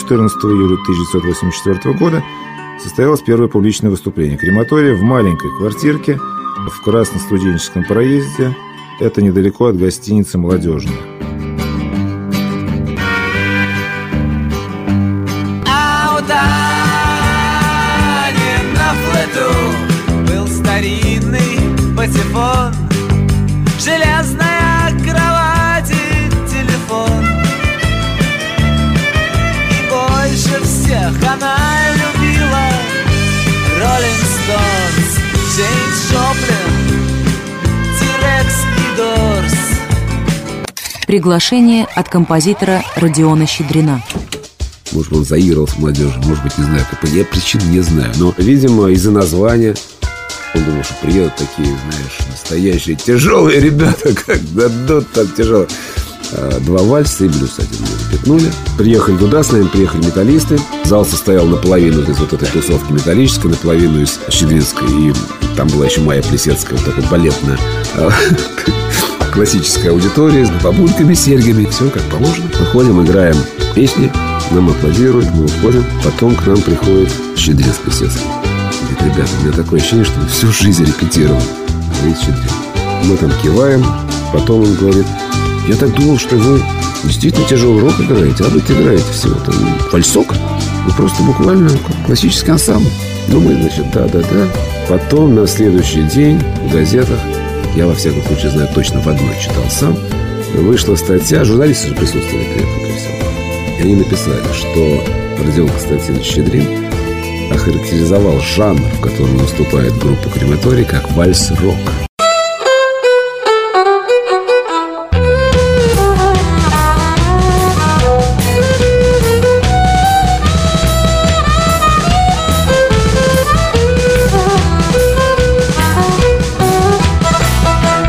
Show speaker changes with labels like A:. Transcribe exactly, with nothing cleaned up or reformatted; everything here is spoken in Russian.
A: четырнадцатого июля тысяча девятьсот восемьдесят четвёртого года состоялось первое публичное выступление крематория в маленькой квартирке в Красностуденческом проезде. Это недалеко от гостиницы «Молодежная».
B: А у Тани на флету был старинный патефон, железная кровать и телефон. И больше всех она любила Роллинг Стоунс, Джеймс Джоплин, Ти-Рекс и Дорс.
C: Приглашение от композитора Родиона Щедрина.
D: Может быть, он заигрывал с молодежью, может быть, не знаю, какой. Я причин не знаю. Но, видимо, из-за названия он думал, что приедут такие, знаешь, настоящие тяжелые ребята, как дадут там тяжелые. Два вальса и блюз один мы запихнули. Приехали туда, с нами приехали металлисты. Зал состоял наполовину из вот этой тусовки металлической, наполовину из щедринской. И там была еще Майя Плесецкая, вот такая балетная классическая аудитория с бабульками, серьгами. Все как положено. Выходим, играем песни, нам аплодируют, мы уходим. Потом к нам приходит Щедрин с Плесецкой. Говорит: ребята, у меня такое ощущение, что мы всю жизнь репетировали. Говорит Щедрин. Мы там киваем. Потом он говорит: я так думал, что вы действительно тяжелый рок играете, а вы играете всего там фольсок. Вы просто буквально как классический ансамбль. Ну, мы, значит, да-да-да. Потом на следующий день в газетах, я во всяком случае знаю точно, в одной читал сам, вышла статья, журналисты же присутствовали при этом, при всем. И они написали, что Родион Константинович Щедрин охарактеризовал жанр, в котором выступает группа «Крематорий», как вальс-рок.